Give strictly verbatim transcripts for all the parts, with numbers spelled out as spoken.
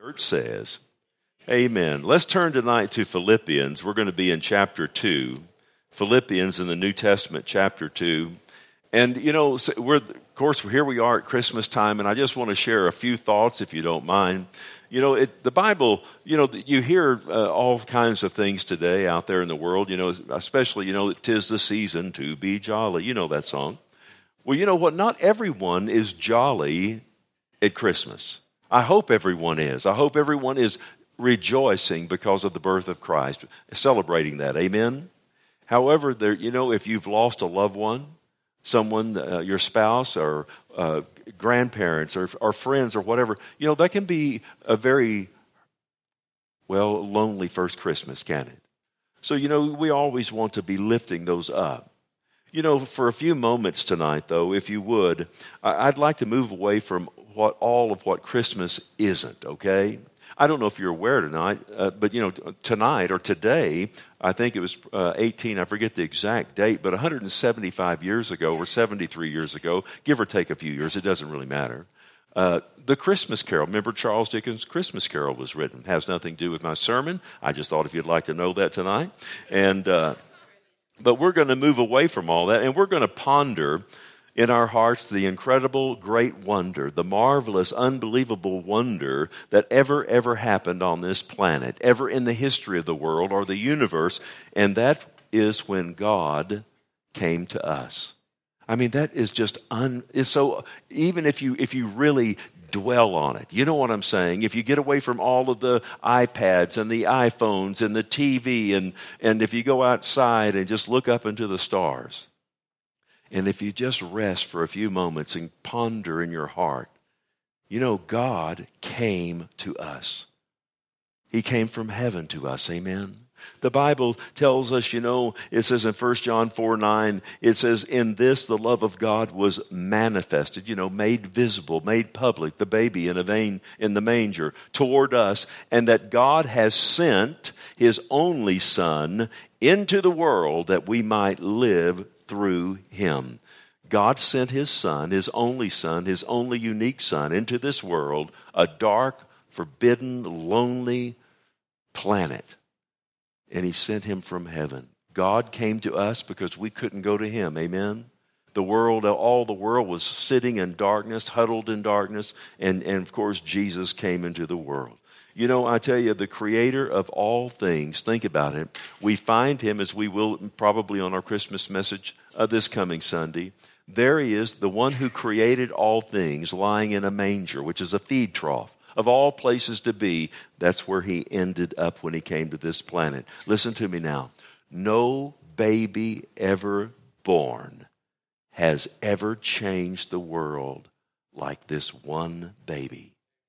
Church says, amen. Let's turn tonight to Philippians. We're going to be in chapter two. Philippians in the New Testament, chapter two. And, you know, we're, of course, here we are at Christmas time, and I just want to share a few thoughts, if you don't mind. You know, it, the Bible, you know, you hear uh, all kinds of things today out there in the world, you know, especially, you know, 'tis the season to be jolly. You know that song. Well, you know what? Not everyone is jolly at Christmas. I hope everyone is. I hope everyone is rejoicing because of the birth of Christ, celebrating that. Amen? However, there, you know, if you've lost a loved one, someone, uh, your spouse or uh, grandparents or, or friends or whatever, you know, that can be a very, well, lonely first Christmas, can it? So, you know, we always want to be lifting those up. You know, for a few moments tonight, though, if you would, I'd like to move away from what all of what Christmas isn't, okay? I don't know if you're aware tonight, uh, but, you know, tonight or today, I think it was uh, eighteen, I forget the exact date, but one hundred seventy-five years ago or seventy-three years ago, give or take a few years, it doesn't really matter, uh, the Christmas Carol. Remember Charles Dickens' Christmas Carol was written. It has nothing to do with my sermon. I just thought if you'd like to know that tonight. And... Uh, But we're going to move away from all that, and we're going to ponder in our hearts the incredible, great wonder, the marvelous, unbelievable wonder that ever, ever happened on this planet, ever in the history of the world or the universe, and that is when God came to us. I mean, that is just un. It's so even if you if you really dwell on it, you know what I'm saying. If you get away from all of the iPads and the iPhones and the T V, and and if you go outside and just look up into the stars, and if you just rest for a few moments and ponder in your heart, you know, God came to us. He came from heaven to us. Amen. The Bible tells us, you know, it says in First John four nine, it says, in this the love of God was manifested, you know, made visible, made public, the baby in a vein in the manger toward us, and that God has sent his only Son into the world that we might live through him. God sent his Son, his only Son, his only unique Son into this world, a dark, forbidden, lonely planet. And he sent him from heaven. God came to us because we couldn't go to him. Amen? The world, all the world was sitting in darkness, huddled in darkness. And, and of course, Jesus came into the world. You know, I tell you, the creator of all things, think about it. We find him, as we will probably on our Christmas message uh, this coming Sunday. There he is, the one who created all things, lying in a manger, which is a feed trough. Of all places to be, that's where he ended up when he came to this planet. Listen to me now. No baby ever born has ever changed the world like this one baby.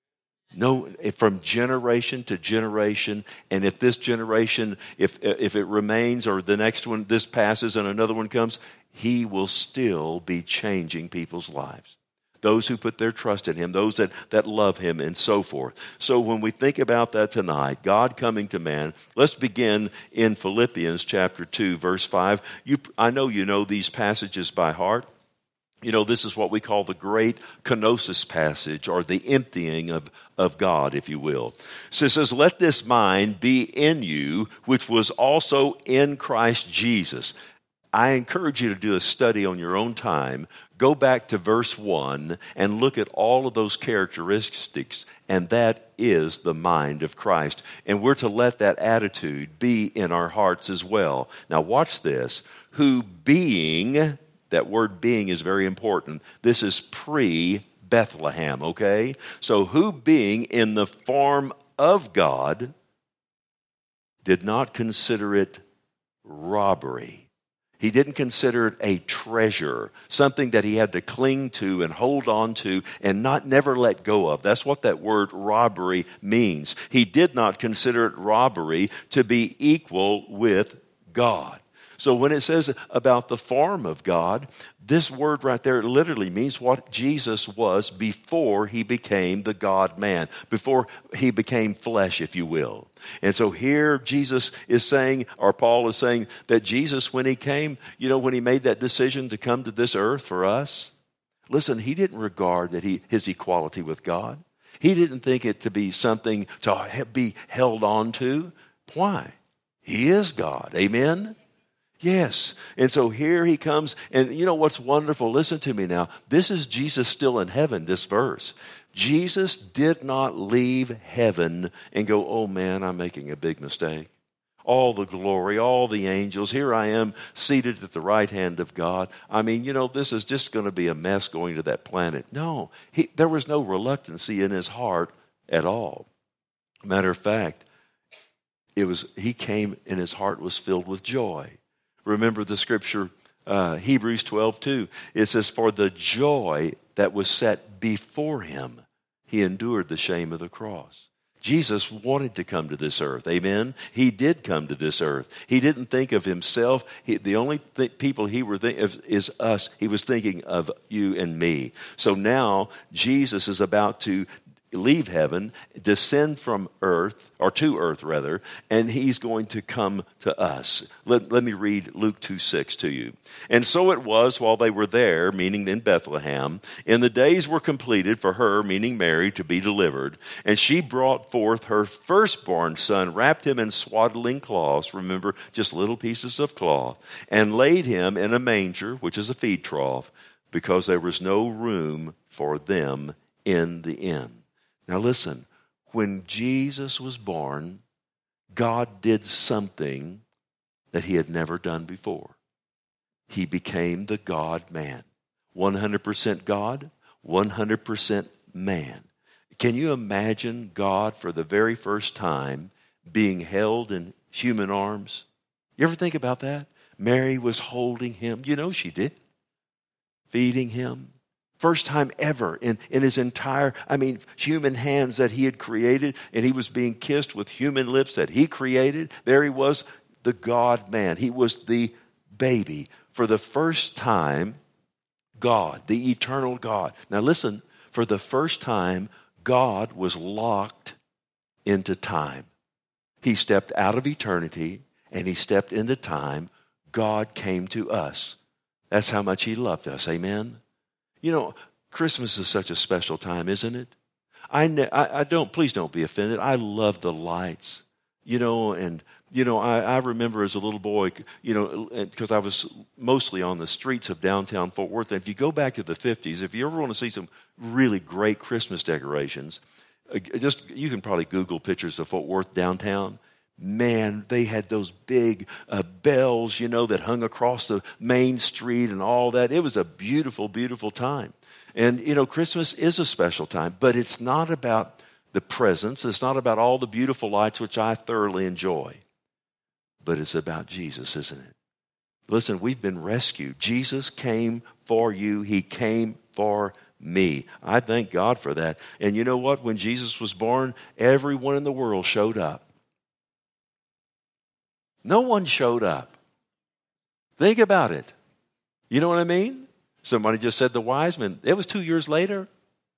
No, from generation to generation, and if this generation, if if it remains, or the next one, this passes and another one comes, he will still be changing people's lives. Those who put their trust in him, those that, that love him, and so forth. So when we think about that tonight, God coming to man, let's begin in Philippians chapter two, verse five. You, I know you know these passages by heart. You know, this is what we call the great kenosis passage, or the emptying of, of God, if you will. So it says, let this mind be in you, which was also in Christ Jesus. I encourage you to do a study on your own time. Go back to verse one and look at all of those characteristics, and that is the mind of Christ. And we're to let that attitude be in our hearts as well. Now watch this. Who being, that word being is very important. This is pre-Bethlehem, okay? So who being in the form of God did not consider it robbery. He didn't consider it a treasure, something that he had to cling to and hold on to and not never let go of. That's what that word robbery means. He did not consider it robbery to be equal with God. So when it says about the form of God, this word right there literally means what Jesus was before he became the God-man, before he became flesh, if you will. And so here Jesus is saying, or Paul is saying, that Jesus, when he came, you know, when he made that decision to come to this earth for us, listen, he didn't regard that he his equality with God. He didn't think it to be something to be held on to. Why? He is God. Amen? Yes. And so here he comes. And you know what's wonderful? Listen to me now. This is Jesus still in heaven, this verse. Jesus did not leave heaven and go, oh man, I'm making a big mistake. All the glory, all the angels. Here I am seated at the right hand of God. I mean, you know, this is just going to be a mess going to that planet. No, he, there was no reluctancy in his heart at all. Matter of fact, it was he came and his heart was filled with joy. Remember the scripture, uh, Hebrews twelve two. It says, for the joy that was set before him, he endured the shame of the cross. Jesus wanted to come to this earth. Amen? He did come to this earth. He didn't think of himself. He, the only th- people he were thinking of is us. He was thinking of you and me. So now Jesus is about to leave heaven, descend from earth, or to earth rather, and he's going to come to us. Let, let me read Luke two six to you. And so it was while they were there, meaning in Bethlehem, and the days were completed for her, meaning Mary, to be delivered. And she brought forth her firstborn son, wrapped him in swaddling cloths, remember, just little pieces of cloth, and laid him in a manger, which is a feed trough, because there was no room for them in the inn. Now listen, when Jesus was born, God did something that he had never done before. He became the God-man. one hundred percent God, one hundred percent man. Can you imagine God for the very first time being held in human arms? You ever think about that? Mary was holding him. You know she did. Feeding him. First time ever in, in his entire, I mean, human hands that he had created, and he was being kissed with human lips that he created. There he was, the God-man. He was the baby. For the first time, God, the eternal God. Now listen, for the first time, God was locked into time. He stepped out of eternity, and he stepped into time. God came to us. That's how much he loved us. Amen? You know, Christmas is such a special time, isn't it? I, ne- I, I don't, please don't be offended. I love the lights, you know, and, you know, I, I remember as a little boy, you know, because I was mostly on the streets of downtown Fort Worth. And if you go back to the fifties, if you ever want to see some really great Christmas decorations, just, you can probably Google pictures of Fort Worth downtown. Man, they had those big uh, bells, you know, that hung across the main street and all that. It was a beautiful, beautiful time. And, you know, Christmas is a special time, but it's not about the presents. It's not about all the beautiful lights, which I thoroughly enjoy. But it's about Jesus, isn't it? Listen, we've been rescued. Jesus came for you. He came for me. I thank God for that. And you know what? When Jesus was born, everyone in the world showed up. No one showed up. Think about it. You know what I mean? Somebody just said the wise men. It was two years later.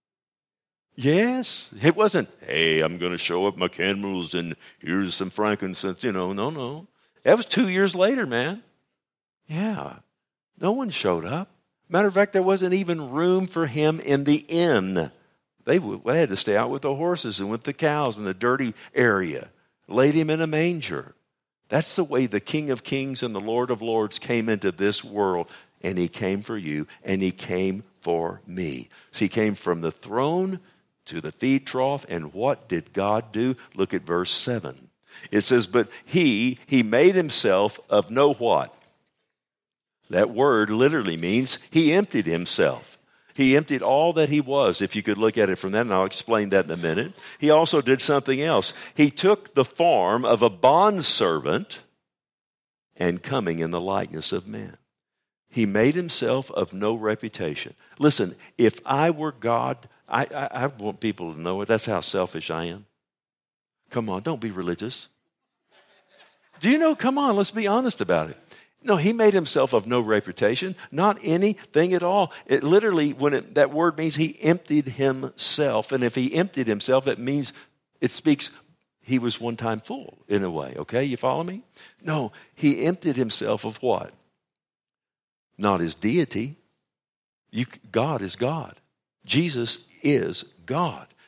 Yes. It wasn't, hey, I'm going to show up my candles and here's some frankincense. You know, no, no. It was two years later, man. Yeah. No one showed up. Matter of fact, there wasn't even room for him in the inn. They, they had to stay out with the horses and with the cows in the dirty area. Laid him in a manger. That's the way the King of Kings and the Lord of Lords came into this world. And he came for you, and he came for me. So he came from the throne to the feed trough, and what did God do? Look at verse seven. It says, but he, he made himself of no what? That word literally means he emptied himself. He emptied all that he was, if you could look at it from that, and I'll explain that in a minute. He also did something else. He took the form of a bondservant and coming in the likeness of men. He made himself of no reputation. Listen, if I were God, I, I, I want people to know it. That's how selfish I am. Come on, don't be religious. Do you know, come on, let's be honest about it. No, he made himself of no reputation, not anything at all. It literally, when it, that word means he emptied himself. And if he emptied himself, it means, it speaks, he was one time full in a way. Okay, you follow me? No, he emptied himself of what? Not his deity. You, God is God. Jesus is God.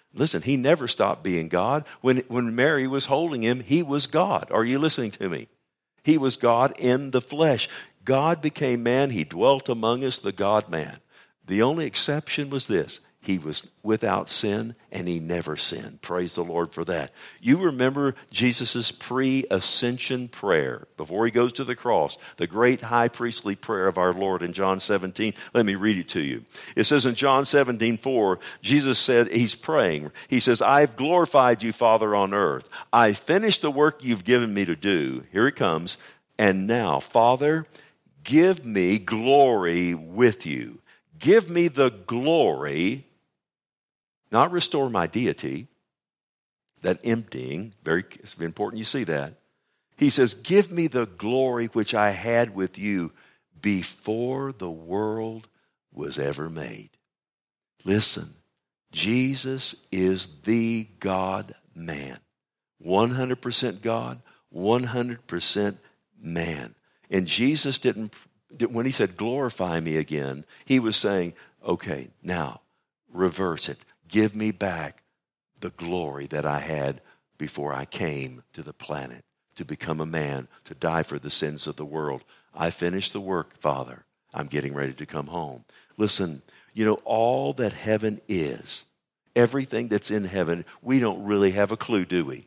Listen, he never stopped being God. When, when Mary was holding him, he was God. Are you listening to me? He was God in the flesh. God became man. He dwelt among us, the God-man. The only exception was this. He was without sin, and he never sinned. Praise the Lord for that. You remember Jesus' pre-ascension prayer before he goes to the cross, the great high priestly prayer of our Lord in John seventeen. Let me read it to you. It says in John seventeen four, Jesus said, he's praying. He says, I've glorified you, Father, on earth. I finished the work you've given me to do. Here it comes. And now, Father, give me glory with you. Give me the glory, not restore my deity, that emptying, very it's important you see that. He says, give me the glory which I had with you before the world was ever made. Listen, Jesus is the God-man. one hundred percent God, one hundred percent man. And Jesus didn't, when he said, glorify me again, he was saying, okay, now, reverse it. Give me back the glory that I had before I came to the planet to become a man, to die for the sins of the world. I finished the work, Father. I'm getting ready to come home. Listen, you know, all that heaven is, everything that's in heaven, we don't really have a clue, do we?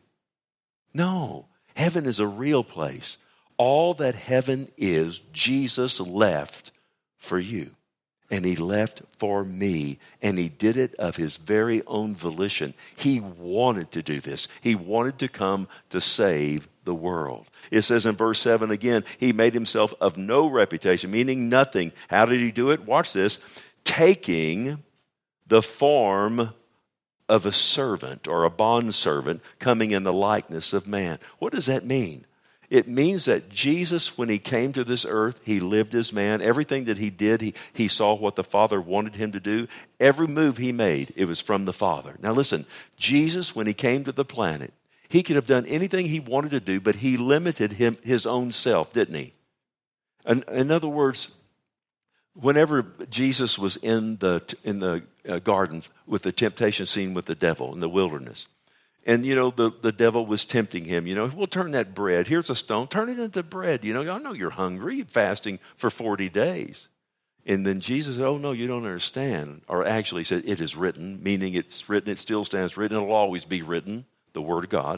No, heaven is a real place. All that heaven is, Jesus left for you. And he left for me, and he did it of his very own volition. He wanted to do this. He wanted to come to save the world. It says in verse seven again, he made himself of no reputation, meaning nothing. How did he do it? Watch this. Taking the form of a servant or a bondservant, coming in the likeness of man. What does that mean? It means that Jesus, when he came to this earth, he lived as man. Everything that he did, he, he saw what the Father wanted him to do. Every move he made, it was from the Father. Now listen, Jesus, when he came to the planet, he could have done anything he wanted to do, but he limited him his own self, didn't he? In, in other words, whenever Jesus was in the, in the uh, garden with the temptation scene with the devil in the wilderness, and, you know, the, the devil was tempting him. You know, we'll turn that bread. Here's a stone. Turn it into bread. You know, I know you're hungry. You're fasting for forty days. And then Jesus said, oh, no, you don't understand. Or actually he said, it is written, meaning it's written, it still stands written. It'll always be written, the Word of God.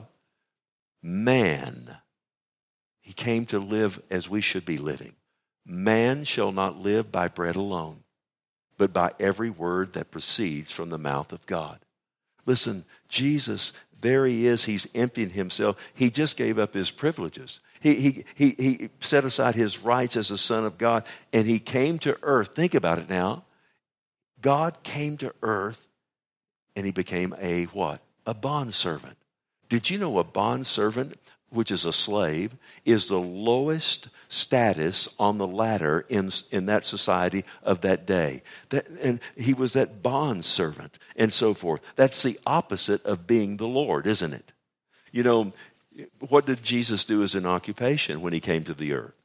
Man, he came to live as we should be living. Man shall not live by bread alone, but by every word that proceeds from the mouth of God. Listen, Jesus, there he is. He's emptying himself. He just gave up his privileges. He, he, he, he set aside his rights as a son of God, and he came to earth. Think about it now. God came to earth, and he became a what? A bondservant. Did you know a bondservant, which is a slave, is the lowest status on the ladder in, in that society of that day? That, and he was that bondservant and so forth. That's the opposite of being the Lord, isn't it? You know, what did Jesus do as an occupation when he came to the earth?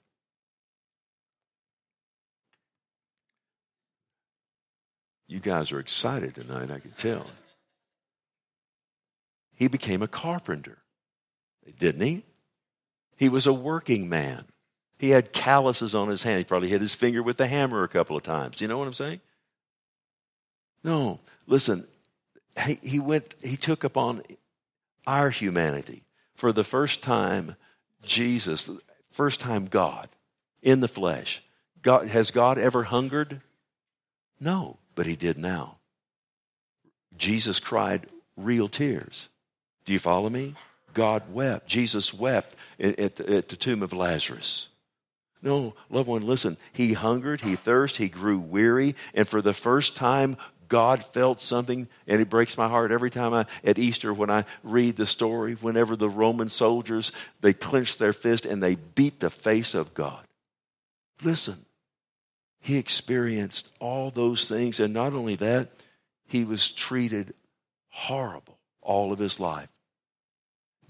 You guys are excited tonight, I can tell. He became a carpenter, didn't he? He was a working man. He had calluses on his hand. He probably hit his finger with the hammer a couple of times. Do you know what I'm saying? No, listen, he, he went, he took upon our humanity. For the first time, Jesus, first time God in the flesh. God, has God ever hungered? No, but he did now. Jesus cried real tears. Do you follow me? God wept. Jesus wept at, at, the, at the tomb of Lazarus. No, loved one, listen. He hungered, he thirsted, he grew weary, and for the first time, God felt something, and it breaks my heart every time I, at Easter when I read the story, whenever the Roman soldiers, they clenched their fist and they beat the face of God. Listen, he experienced all those things, and not only that, he was treated horrible all of his life.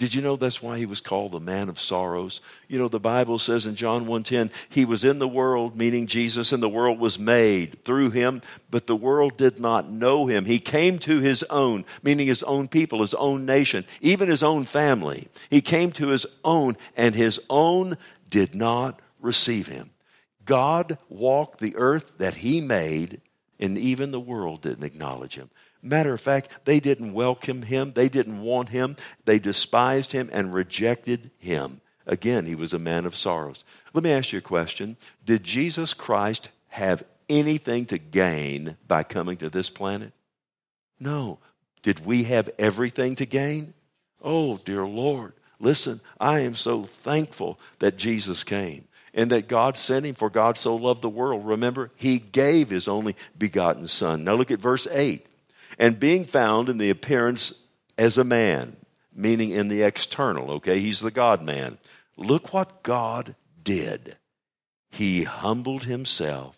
Did you know that's why he was called the man of sorrows? You know, the Bible says in John one ten, he was in the world, meaning Jesus, and the world was made through him, but the world did not know him. He came to his own, meaning his own people, his own nation, even his own family. He came to his own, and his own did not receive him. God walked the earth that he made, and even the world didn't acknowledge him. Matter of fact, they didn't welcome him. They didn't want him. They despised him and rejected him. Again, he was a man of sorrows. Let me ask you a question. Did Jesus Christ have anything to gain by coming to this planet? No. Did we have everything to gain? Oh, dear Lord. Listen, I am so thankful that Jesus came and that God sent him, for God so loved the world. Remember, he gave his only begotten Son. Now look at verse eight. And being found in the appearance as a man, meaning in the external, okay? He's the God-man. Look what God did. He humbled himself,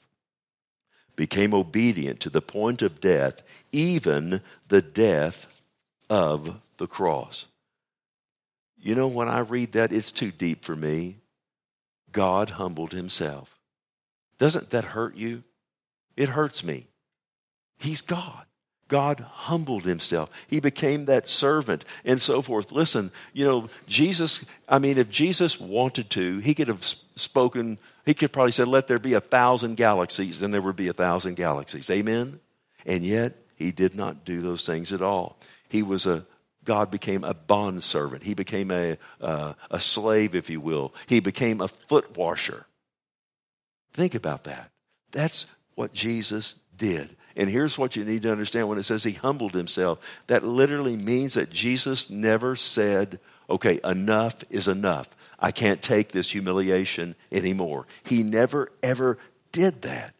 became obedient to the point of death, even the death of the cross. You know, when I read that, it's too deep for me. God humbled himself. Doesn't that hurt you? It hurts me. He's God. God humbled himself. He became that servant and so forth. Listen, you know, Jesus, I mean, if Jesus wanted to, he could have spoken, he could probably said, let there be a thousand galaxies, and there would be a thousand galaxies. Amen? And yet, he did not do those things at all. He was a, God became a bondservant. He became a, uh, a slave, if you will. He became a foot washer. Think about that. That's what Jesus did. And here's what you need to understand when it says he humbled himself. That literally means that Jesus never said, okay, enough is enough. I can't take this humiliation anymore. He never, ever did that.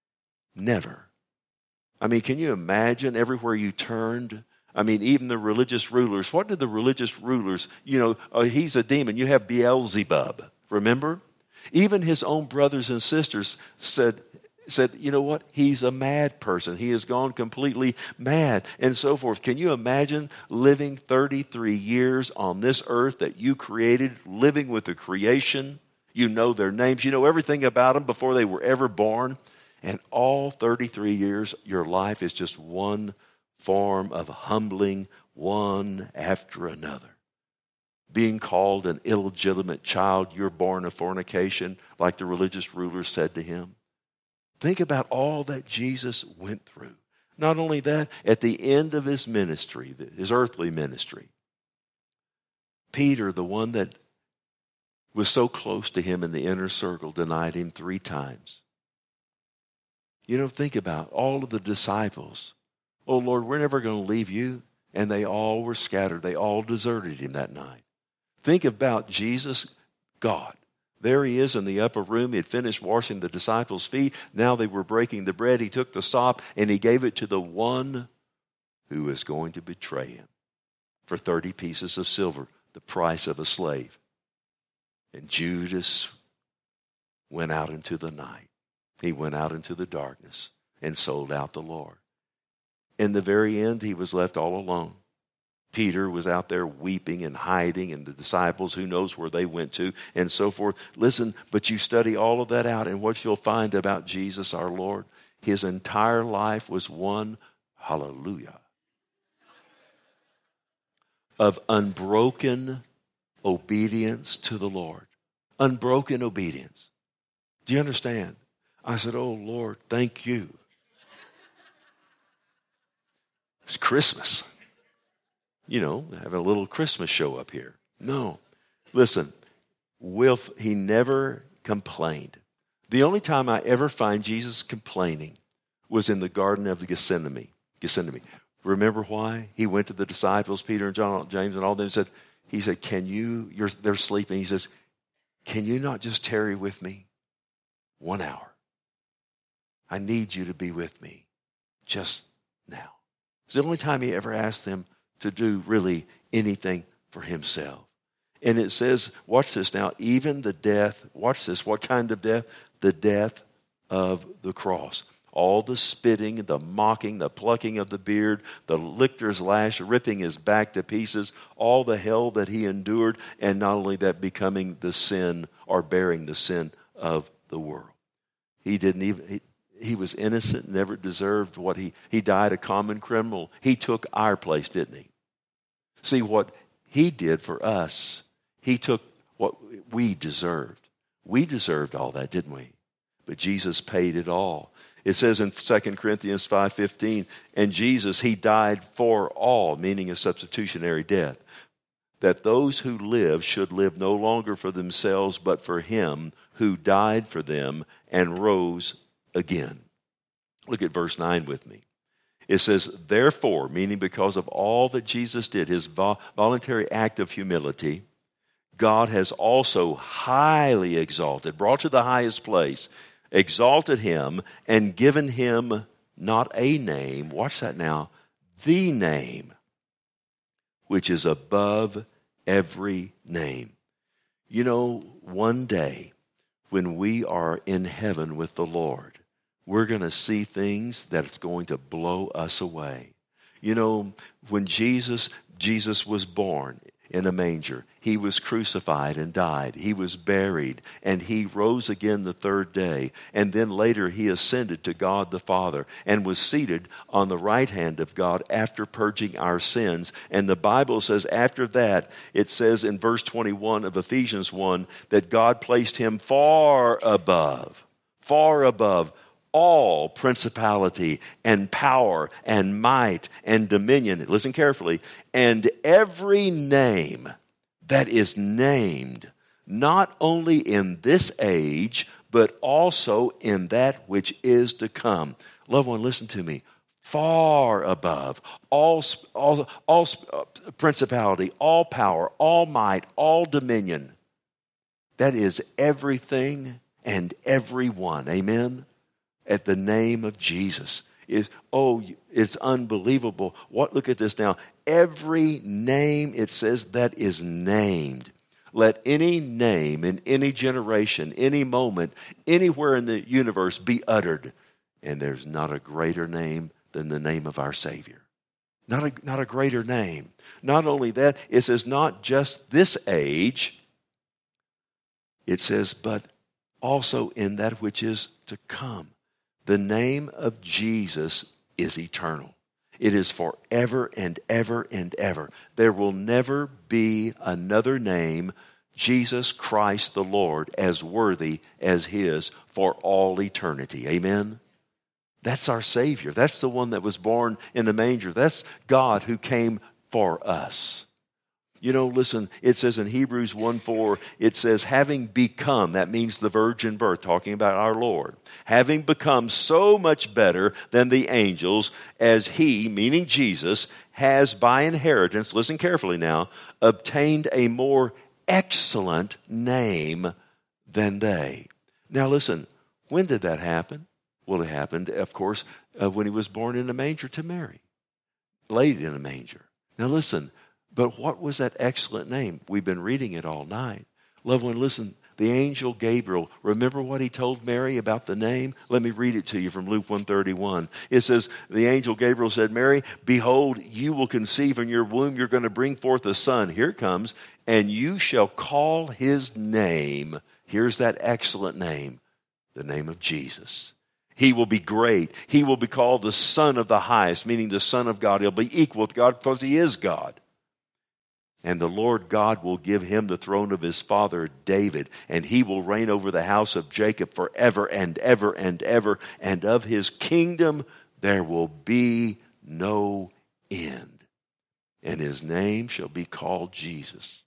Never. I mean, can you imagine everywhere you turned? I mean, even the religious rulers. What did the religious rulers, you know, oh, he's a demon. You have Beelzebub, remember? Even his own brothers and sisters said, said, you know what? He's a mad person. He has gone completely mad and so forth. Can you imagine living thirty-three years on this earth that you created, living with the creation? You know their names. You know everything about them before they were ever born. And all thirty-three years, your life is just one form of humbling, one after another. Being called an illegitimate child, you're born of fornication, like the religious rulers said to him. Think about all that Jesus went through. Not only that, at the end of his ministry, his earthly ministry, Peter, the one that was so close to him in the inner circle, denied him three times. You know, think about all of the disciples. Oh, Lord, we're never going to leave you. And they all were scattered. They all deserted him that night. Think about Jesus, God. There he is in the upper room. He had finished washing the disciples' feet. Now they were breaking the bread. He took the sop and he gave it to the one who was going to betray him for thirty pieces of silver, the price of a slave. And Judas went out into the night. He went out into the darkness and sold out the Lord. In the very end, he was left all alone. Peter was out there weeping and hiding, and the disciples, who knows where they went to, and so forth. Listen, but you study all of that out, and what you'll find about Jesus our Lord, his entire life was one, hallelujah, of unbroken obedience to the Lord. Unbroken obedience. Do you understand? I said, oh, Lord, thank you. It's Christmas. You know, having a little Christmas show up here. No. Listen, Wilf, he never complained. The only time I ever find Jesus complaining was in the Garden of Gethsemane. Gethsemane. Remember why? He went to the disciples, Peter and John, James, and all of them, and said, he said, can you, you're, they're sleeping. He says, can you not just tarry with me one hour? I need you to be with me just now. It's the only time he ever asked them to do really anything for himself. And it says, watch this now, even the death, watch this, what kind of death? The death of the cross. all the spitting, the mocking, the plucking of the beard, the lictor's lash, ripping his back to pieces, all the hell that he endured, and not only that, becoming the sin or bearing the sin of the world. He didn't even, he, he was innocent, never deserved what he, he died a common criminal. He took our place, didn't he? See, what he did for us, he took what we deserved. We deserved all that, didn't we? But Jesus paid it all. It says in Second Corinthians five fifteen, and Jesus, he died for all, meaning a substitutionary death, that those who live should live no longer for themselves, but for him who died for them and rose again. Look at verse nine with me. It says, therefore, meaning because of all that Jesus did, his voluntary act of humility, God has also highly exalted, brought to the highest place, exalted him, and given him not a name, watch that now, the name, which is above every name. You know, one day when we are in heaven with the Lord, we're going to see things that's going to blow us away. You know, when Jesus, Jesus was born in a manger, he was crucified and died. He was buried, and he rose again the third day. And then later he ascended to God the Father and was seated on the right hand of God after purging our sins. And the Bible says after that, it says in verse twenty-one of Ephesians one, that God placed him far above, far above all principality and power and might and dominion. Listen carefully. And every name that is named, not only in this age, but also in that which is to come. Loved one, listen to me. Far above all, all, all principality, all power, all might, all dominion. That is everything and everyone. Amen? At the name of Jesus. Is oh, it's unbelievable. What? Look at this now. Every name, it says, that is named. Let any name in any generation, any moment, anywhere in the universe be uttered. And there's not a greater name than the name of our Savior. Not a, not a greater name. Not only that, it says not just this age. It says, but also in that which is to come. The name of Jesus is eternal. It is forever and ever and ever. There will never be another name, Jesus Christ the Lord, as worthy as his for all eternity. Amen? That's our Savior. That's the one that was born in a manger. That's God who came for us. You know, listen, it says in Hebrews one four, it says, having become, that means the virgin birth, talking about our Lord, having become so much better than the angels, as he, meaning Jesus, has by inheritance, listen carefully now, obtained a more excellent name than they. Now listen, when did that happen? Well, it happened, of course, uh, when he was born in a manger to Mary, laid in a manger. Now listen, but what was that excellent name? We've been reading it all night. Loved one, listen, the angel Gabriel, remember what he told Mary about the name? Let me read it to you from Luke one thirty-one. It says, the angel Gabriel said, Mary, behold, you will conceive in your womb, you're going to bring forth a son. Here it comes. And you shall call his name, here's that excellent name, the name of Jesus. He will be great. He will be called the Son of the Highest, meaning the Son of God. He'll be equal with God because he is God. And the Lord God will give him the throne of his father David, and he will reign over the house of Jacob forever and ever and ever, and of his kingdom there will be no end. And his name shall be called Jesus.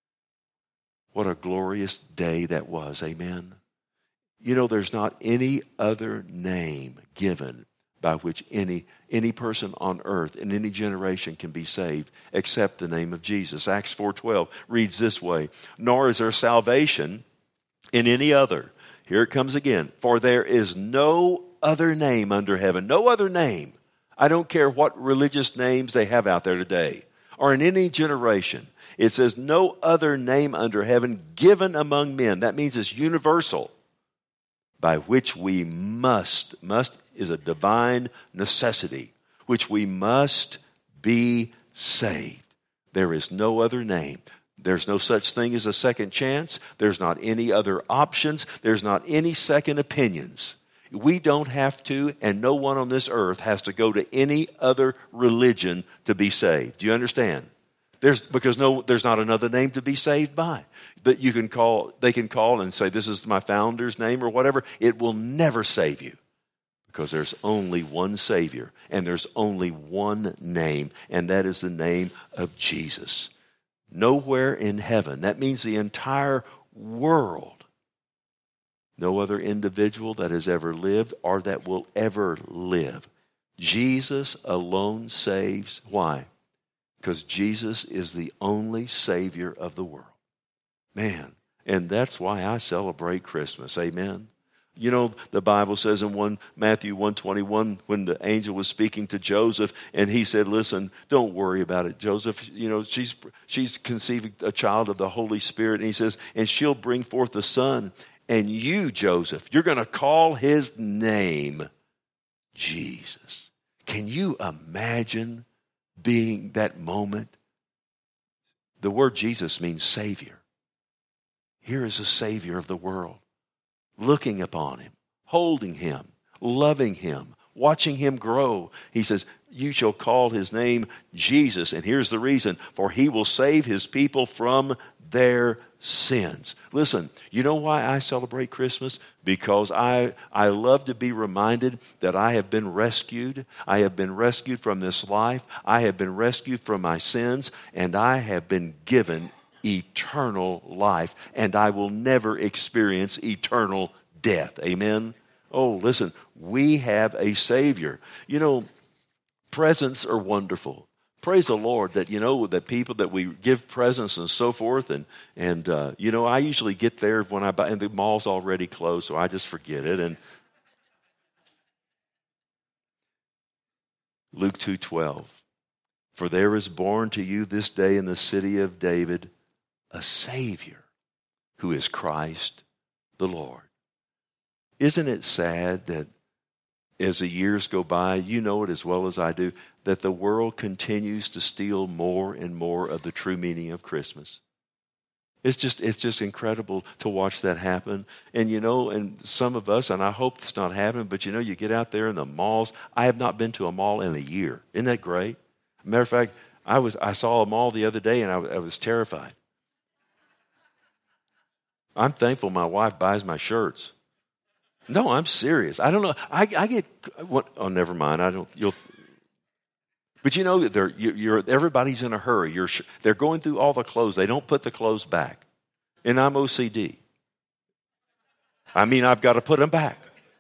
What a glorious day that was, amen? You know, there's not any other name given by which any any person on earth in any generation can be saved except the name of Jesus. Acts four twelve reads this way, nor is there salvation in any other. Here it comes again. For there is no other name under heaven. No other name. I don't care what religious names they have out there today or in any generation. It says no other name under heaven given among men. That means it's universal. by which we must, must is a divine necessity, which we must be saved. There is no other name. There's no such thing as a second chance. There's not any other options. There's not any second opinions. We don't have to, and no one on this earth has to go to any other religion to be saved. Do you understand? There's, because no, there's not another name to be saved by. That you can call, they can call and say, this is my founder's name or whatever. It will never save you. Because there's only one Savior, and there's only one name, and that is the name of Jesus. Nowhere in heaven, that means the entire world, no other individual that has ever lived or that will ever live. Jesus alone saves. Why? Because Jesus is the only Savior of the world. Man, and that's why I celebrate Christmas. Amen. You know, the Bible says in one Matthew one twenty-one, when the angel was speaking to Joseph, and he said, listen, don't worry about it, Joseph. You know, she's she's conceiving a child of the Holy Spirit. And he says, and she'll bring forth a son. And you, Joseph, you're going to call his name Jesus. Can you imagine being that moment? The word Jesus means Savior. Here is a Savior of the world. Looking upon him, holding him, loving him, watching him grow. He says, you shall call his name Jesus. And here's the reason, for he will save his people from their sins. Listen, you know why I celebrate Christmas? Because I, I love to be reminded that I have been rescued. I have been rescued from this life. I have been rescued from my sins, and I have been given eternal life, and I will never experience eternal death. Amen? Oh, listen, we have a Savior. You know, presents are wonderful. Praise the Lord that, you know, that people that we give presents and so forth, and, and uh, you know, I usually get there when I buy, and the mall's already closed, so I just forget it. And Luke two twelve, for there is born to you this day in the city of David a Savior, who is Christ the Lord. Isn't it sad that as the years go by, you know it as well as I do, that the world continues to steal more and more of the true meaning of Christmas? It's just, it's just incredible to watch that happen. And you know, and some of us, and I hope it's not happening, but you know, you get out there in the malls. I have not been to a mall in a year. Isn't that great? Matter of fact, I was, I saw a mall the other day, and I, I was terrified. I'm thankful my wife buys my shirts. No, I'm serious. I don't know. I, I get what? Oh, never mind. I don't. You'll. But you know, they're, you're, everybody's in a hurry. You're, they're going through all the clothes. They don't put the clothes back. And I'm O C D. I mean, I've got to put them back.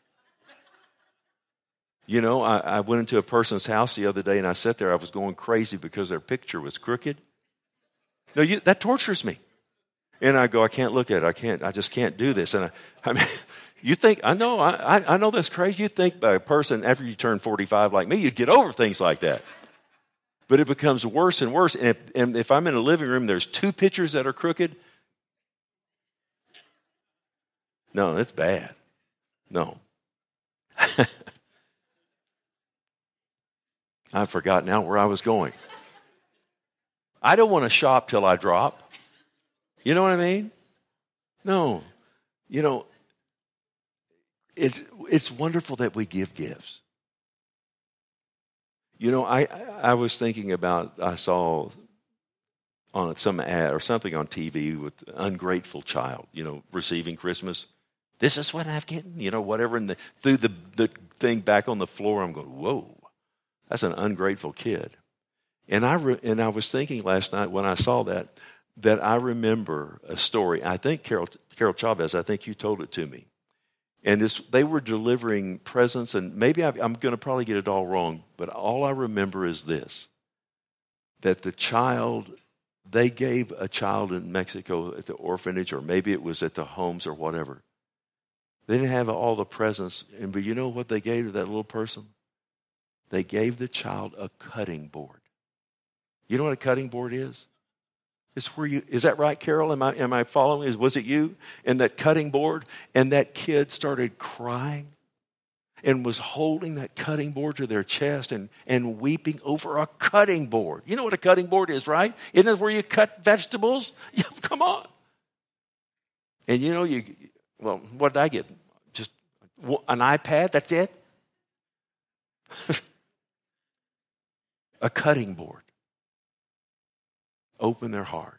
You know, I, I went into a person's house the other day, and I sat there. I was going crazy because their picture was crooked. No, you, that tortures me. And I go, I can't look at it. I can't. I just can't do this. And I, I mean, you think I know? I, I know that's crazy. You think by a person after you turn forty-five like me, you'd get over things like that. But it becomes worse and worse. And if, and if I'm in a living room, there's two pictures that are crooked. No, it's bad. No. I forgot now where I was going. I don't want to shop till I drop. You know what I mean? No. You know, it's it's wonderful that we give gifts. You know, I, I was thinking about, I saw on some ad or something on T V with ungrateful child, you know, receiving Christmas. This is what I've gotten, you know, whatever. And the, threw the, the thing back on the floor. I'm going, whoa, that's an ungrateful kid. And I, re, and I was thinking last night when I saw that, that I remember a story. I think Carol, Carol Chavez, I think you told it to me. And this, they were delivering presents, and maybe I, I'm going to probably get it all wrong, but all I remember is this, that the child, they gave a child in Mexico at the orphanage, or maybe it was at the homes or whatever. They didn't have all the presents, and but you know what they gave to that little person? They gave the child a cutting board. You know what a cutting board is? It's where you, is that right, Carol? Am I, am I following? Is, was it you? And that cutting board? And that kid started crying and was holding that cutting board to their chest and, and weeping over a cutting board. You know what a cutting board is, right? Isn't it where you cut vegetables? Yeah, come on. And you know, you, well, what did I get? Just an iPad, that's it? A cutting board. Open their heart.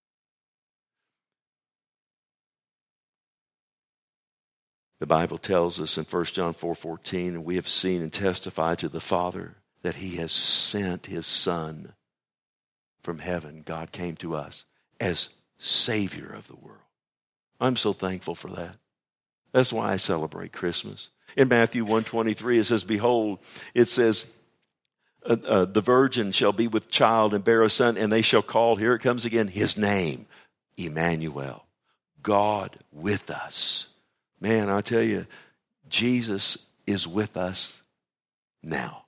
The Bible tells us in First John four fourteen, and we have seen and testified to the Father that he has sent his Son from heaven. God came to us as Savior of the world. I'm so thankful for that. That's why I celebrate Christmas. In Matthew one twenty-three, it says, behold, it says, uh, uh, the virgin shall be with child and bear a son, and they shall call, here it comes again, his name, Emmanuel, God with us. Man, I tell you, Jesus is with us now.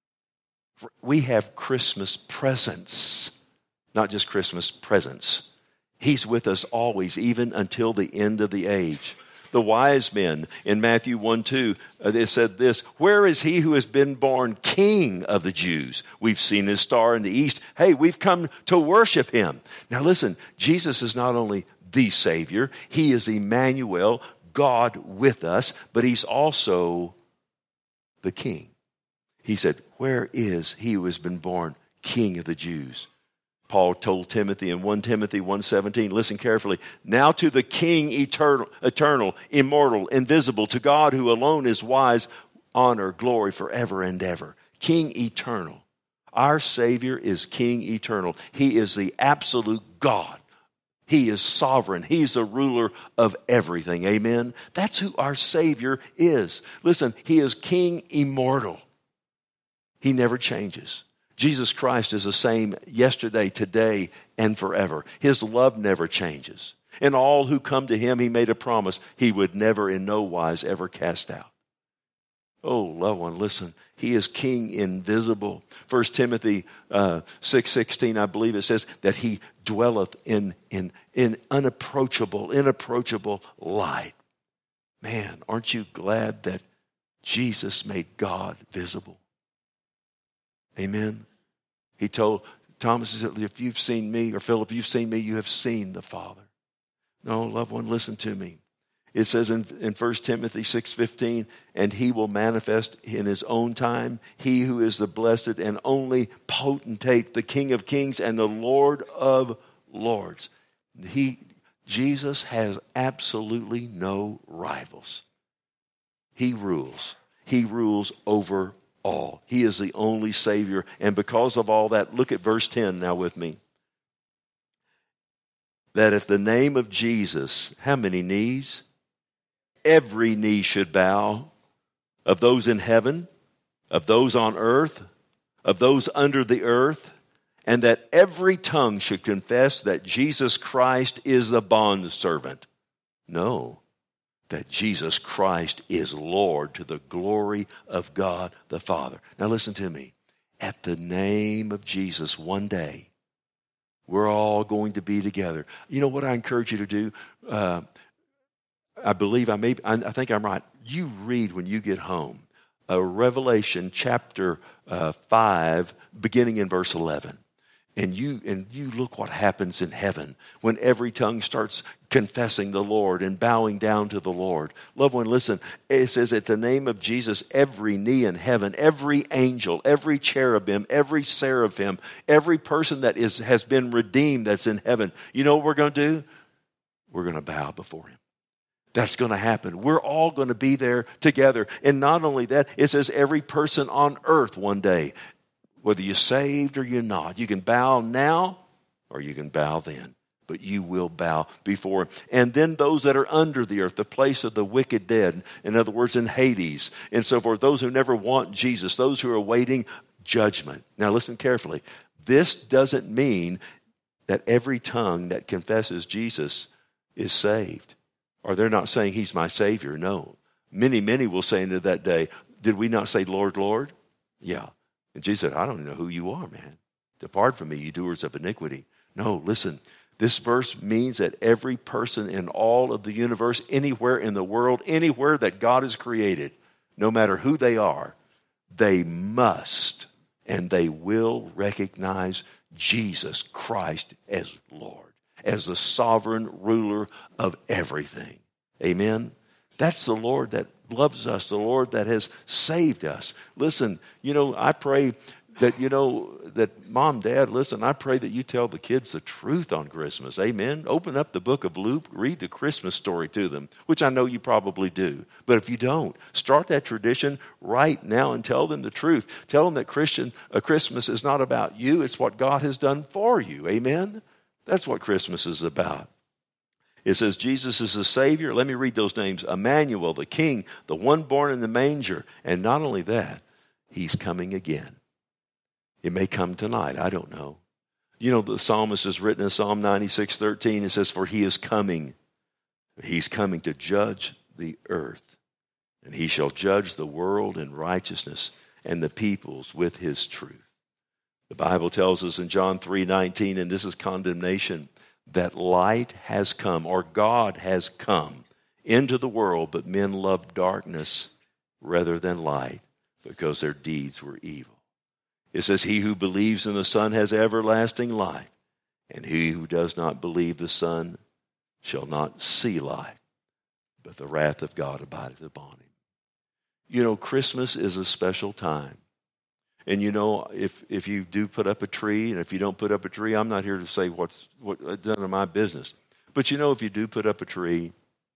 We have Christmas presents, not just Christmas presents. He's with us always, even until the end of the age. The wise men in Matthew one two, uh, they said this, where is he who has been born King of the Jews? We've seen his star in the east. Hey, we've come to worship him. Now listen, Jesus is not only the Savior, he is Emmanuel, God with us, but he's also the King. He said, where is he who has been born King of the Jews? Paul told Timothy in First Timothy one seventeen, listen carefully, now to the King eternal, eternal, immortal, invisible, to God who alone is wise, honor, glory forever and ever. King eternal. Our Savior is King eternal. He is the absolute God. He is sovereign. He's the ruler of everything. Amen? That's who our Savior is. Listen, he is King immortal. He never changes. Jesus Christ is the same yesterday, today, and forever. His love never changes. And all who come to him, he made a promise he would never in no wise ever cast out. Oh, loved one, listen. He is King invisible. First Timothy uh, six sixteen, I believe it says that he dwelleth in, in, in unapproachable, inapproachable light. Man, aren't you glad that Jesus made God visible? Amen. He told Thomas, he said, if you've seen me, or Philip, if you've seen me, you have seen the Father. No, loved one, listen to me. It says in, in First Timothy six fifteen, and he will manifest in his own time, he who is the blessed and only potentate, the King of kings and the Lord of lords. He, Jesus has absolutely no rivals. He rules. He rules over all. He is the only Savior. And because of all that, look at verse ten now with me. That if the name of Jesus, how many knees? Every knee should bow, of those in heaven, of those on earth, of those under the earth, and that every tongue should confess that Jesus Christ is the bondservant. No, that Jesus Christ is Lord to the glory of God the Father. Now listen to me. At the name of Jesus, one day, we're all going to be together. You know what I encourage you to do? Uh, I believe I may, I think I'm right. You read when you get home, uh, Revelation chapter uh, five, beginning in verse eleven. And you and you look what happens in heaven when every tongue starts confessing the Lord and bowing down to the Lord. Loved one, listen, it says at the name of Jesus, every knee in heaven, every angel, every cherubim, every seraphim, every person that is has been redeemed that's in heaven, you know what we're going to do? We're going to bow before him. That's going to happen. We're all going to be there together. And not only that, it says every person on earth one day, whether you're saved or you're not, you can bow now or you can bow then. But you will bow before him. And then those that are under the earth, the place of the wicked dead, in other words, in Hades, and so forth, those who never want Jesus, those who are awaiting judgment. Now listen carefully. This doesn't mean that every tongue that confesses Jesus is saved. Or they're not saying he's my Savior. No. Many, many will say into that day, did we not say, Lord, Lord? Yeah. And Jesus said, I don't know who you are, man. Depart from me, you doers of iniquity. No, listen. This verse means that every person in all of the universe, anywhere in the world, anywhere that God has created, no matter who they are, they must and they will recognize Jesus Christ as Lord, as the sovereign ruler of everything. Amen? That's the Lord that loves us, the Lord that has saved us. Listen, you know, I pray that, you know, that mom, dad, listen, I pray that you tell the kids the truth on Christmas. Amen? Open up the book of Luke, read the Christmas story to them, which I know you probably do. But if you don't, start that tradition right now and tell them the truth. Tell them that Christian, uh, Christmas is not about you. It's what God has done for you. Amen? That's what Christmas is about. It says Jesus is the Savior. Let me read those names. Emmanuel, the King, the one born in the manger. And not only that, he's coming again. It may come tonight. I don't know. You know, the psalmist has written in Psalm ninety-six thirteen, it says, for he is coming. He's coming to judge the earth. And he shall judge the world in righteousness and the peoples with his truth. The Bible tells us in John three nineteen, and this is condemnation, that light has come, or God has come into the world, but men loved darkness rather than light because their deeds were evil. It says, he who believes in the Son has everlasting life, and he who does not believe the Son shall not see life, but the wrath of God abideth upon him. You know, Christmas is a special time. And you know, if if you do put up a tree, and if you don't put up a tree, I'm not here to say what's what none of my business. But you know, if you do put up a tree,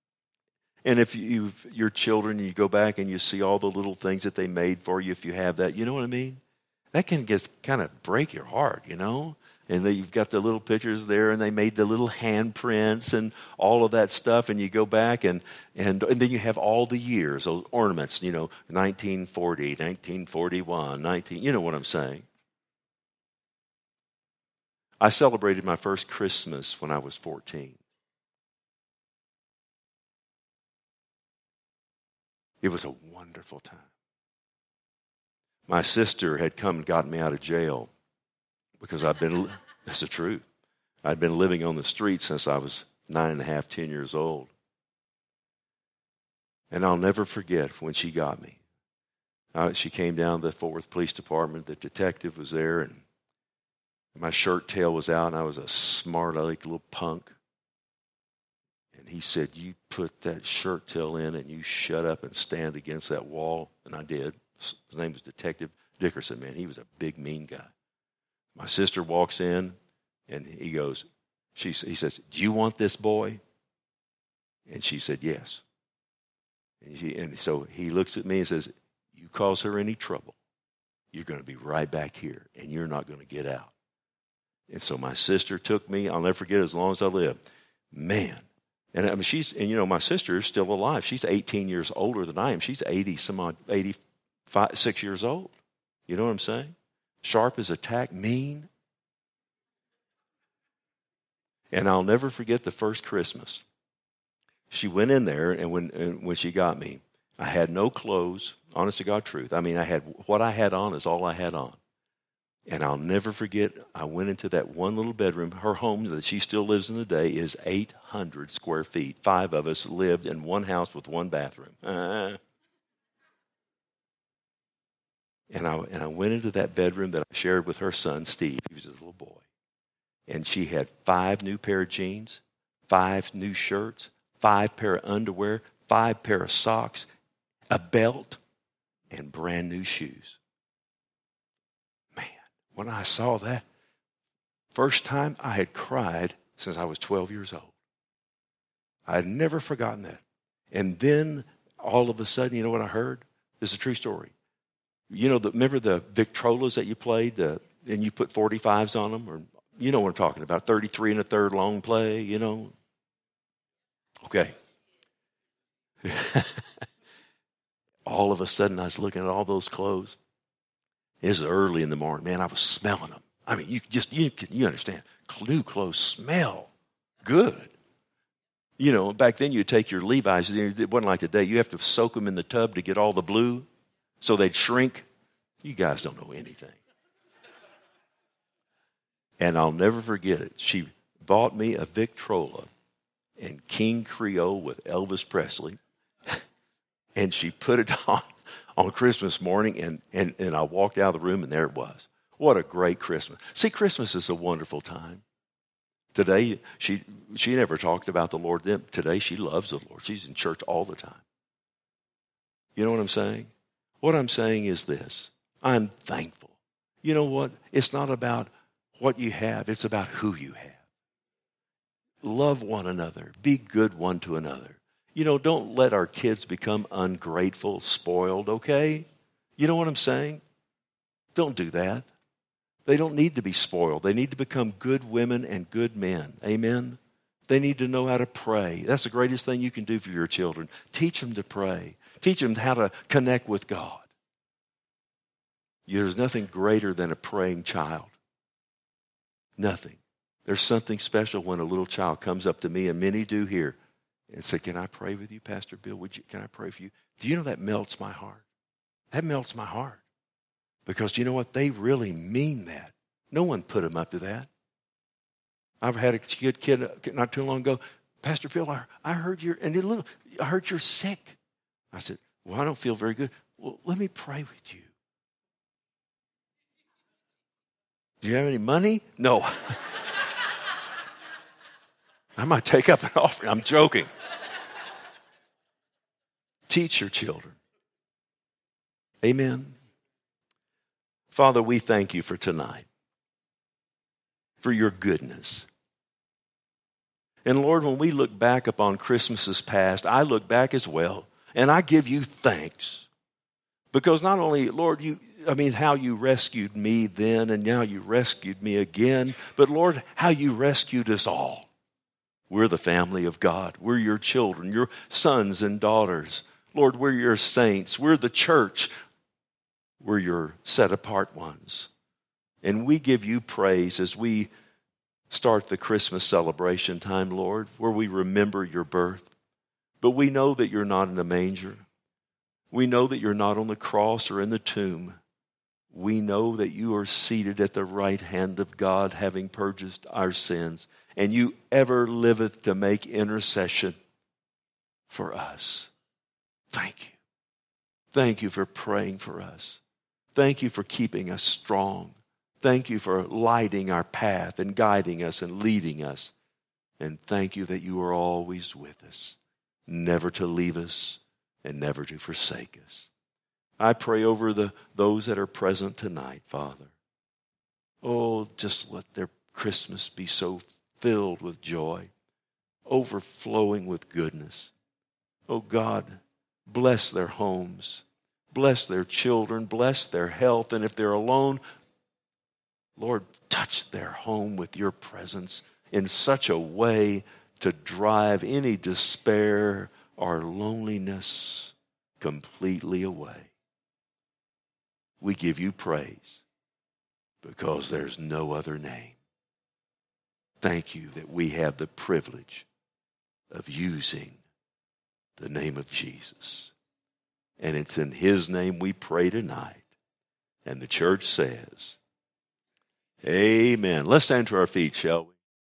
and if you your children, you go back and you see all the little things that they made for you, if you have that, you know what I mean? That can just kind of break your heart, you know? And they, you've got the little pictures there, and they made the little handprints and all of that stuff, and you go back, and, and, and then you have all the years, those ornaments, you know, nineteen forty, nineteen forty-one, nineteen, you know what I'm saying. I celebrated my first Christmas when I was fourteen. It was a wonderful time. My sister had come and gotten me out of jail because I've been, that's the truth. I'd been living on the street since I was nine and a half, ten years old. And I'll never forget when she got me. Uh, she came down to the Fort Worth Police Department. The detective was there, and my shirt tail was out, and I was a smart aleck little punk. And he said, you put that shirt tail in and you shut up and stand against that wall. And I did. His name was Detective Dickerson, man. He was a big, mean guy. My sister walks in, and he goes, she, he says, do you want this boy? And she said, yes. And, she, and so he looks at me and says, you cause her any trouble, you're going to be right back here, and you're not going to get out. And so my sister took me. I'll never forget it as long as I live. Man. And I mean, she's, and you know, my sister is still alive. She's eighteen years older than I am. She's eighty some odd, eighty-five, six years old. You know what I'm saying? Sharp as a tack, mean. And I'll never forget the first Christmas. She went in there, and when and when she got me, I had no clothes, honest to God truth. I mean, I had, what I had on is all I had on. And I'll never forget, I went into that one little bedroom. Her home that she still lives in today is eight hundred square feet. Five of us lived in one house with one bathroom. Uh, and, I, and I went into that bedroom that I shared with her son, Steve. He was a little boy. And she had five new pair of jeans, five new shirts, five pair of underwear, five pair of socks, a belt, and brand new shoes. When I saw that, first time I had cried since I was twelve years old. I had never forgotten that. And then all of a sudden, you know what I heard? This is a true story. You know, the, remember the Victrolas that you played, the, and you put forty-fives on them? Or you know what I'm talking about, thirty-three and a third long play, you know? Okay. All of a sudden, I was looking at all those clothes. It was early in the morning. Man, I was smelling them. I mean, you just, you you understand. New clothes smell good. You know, back then you'd take your Levi's. It wasn't like today. You have to soak them in the tub to get all the blue so they'd shrink. You guys don't know anything. And I'll never forget it. She bought me a Victrola and King Creole with Elvis Presley. And she put it on on Christmas morning, and, and, and I walked out of the room, and there it was. What a great Christmas. See, Christmas is a wonderful time. Today, she she never talked about the Lord then. Today, she loves the Lord. She's in church all the time. You know what I'm saying? What I'm saying is this. I'm thankful. You know what? It's not about what you have. It's about who you have. Love one another. Be good one to another. You know, don't let our kids become ungrateful, spoiled, okay? You know what I'm saying? Don't do that. They don't need to be spoiled. They need to become good women and good men. Amen? They need to know how to pray. That's the greatest thing you can do for your children. Teach them to pray. Teach them how to connect with God. There's nothing greater than a praying child. Nothing. There's something special when a little child comes up to me, and many do here, and say, can I pray with you, Pastor Bill? Would you? Can I pray for you? Do you know that melts my heart? That melts my heart. Because you know what? They really mean that. No one put them up to that. I've had a kid, kid not too long ago, Pastor Bill, I, I heard you're, and a little, I heard you're sick. I said, well, I don't feel very good. Well, let me pray with you. Do you have any money? No. I might take up an offering. I'm joking. Teach your children. Amen. Father, we thank you for tonight, for your goodness. And Lord, when we look back upon Christmases past, I look back as well, and I give you thanks. Because not only, Lord, you, I mean, how you rescued me then, and now you rescued me again, but Lord, how you rescued us all. We're the family of God. We're your children, your sons and daughters. Lord, we're your saints. We're the church. We're your set-apart ones. And we give you praise as we start the Christmas celebration time, Lord, where we remember your birth. But we know that you're not in the manger. We know that you're not on the cross or in the tomb. We know that you are seated at the right hand of God, having purged our sins. And you ever liveth to make intercession for us. Thank you. Thank you for praying for us. Thank you for keeping us strong. Thank you for lighting our path and guiding us and leading us. And thank you that you are always with us, never to leave us and never to forsake us. I pray over the those that are present tonight, Father. Oh, just let their Christmas be so filled with joy, overflowing with goodness. Oh God, bless their homes, bless their children, bless their health, and if they're alone, Lord, touch their home with your presence in such a way to drive any despair or loneliness completely away. We give you praise because there's no other name. Thank you that we have the privilege of using the name of Jesus. And it's in his name we pray tonight. And the church says, amen. Let's stand to our feet, shall we?